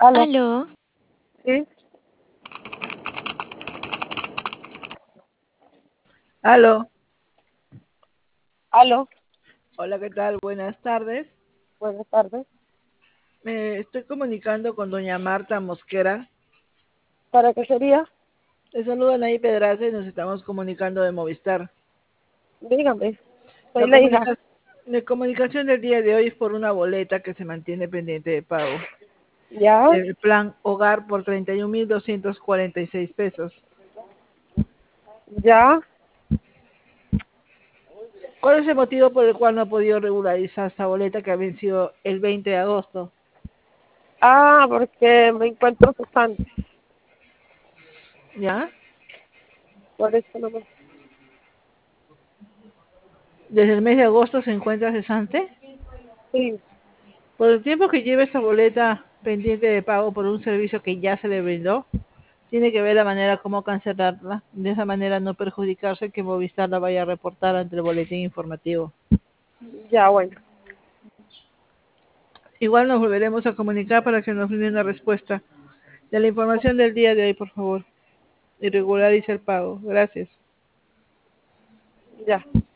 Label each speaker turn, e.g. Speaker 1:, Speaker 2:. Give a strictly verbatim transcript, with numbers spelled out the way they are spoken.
Speaker 1: Aló,
Speaker 2: Aló,
Speaker 1: sí,
Speaker 3: Aló,
Speaker 1: aló,
Speaker 3: hola, ¿qué tal? Buenas tardes.
Speaker 1: buenas tardes.
Speaker 3: Me estoy comunicando con doña Marta Mosquera.
Speaker 1: ¿Para qué sería?
Speaker 3: Le saluda Nay Pedraza y nos estamos comunicando de Movistar.
Speaker 1: Dígame, soy
Speaker 3: La,
Speaker 1: la hija.
Speaker 3: comunica- la comunicación del día de hoy es por una boleta que se mantiene pendiente de pago.
Speaker 1: ¿Ya?
Speaker 3: El plan Hogar por treinta y un mil doscientos cuarenta y seis pesos.
Speaker 1: ¿Ya?
Speaker 3: ¿Cuál es el motivo por el cual no ha podido regularizar esta boleta que ha vencido el veinte de agosto?
Speaker 1: Ah, porque me encuentro cesante.
Speaker 3: ¿Ya?
Speaker 1: Por eso no me...
Speaker 3: Desde el mes de agosto se encuentra cesante.
Speaker 1: Sí,
Speaker 3: Por el tiempo que lleva esta boleta pendiente de pago por un servicio que ya se le brindó, tiene que ver la manera como cancelarla. De esa manera no perjudicarse que Movistar la vaya a reportar ante el boletín informativo.
Speaker 1: ya, bueno.
Speaker 3: Igual nos volveremos a comunicar para que nos brinde una respuesta. De la información del día de hoy, por favor. Y regularice el pago. Gracias.
Speaker 1: Ya.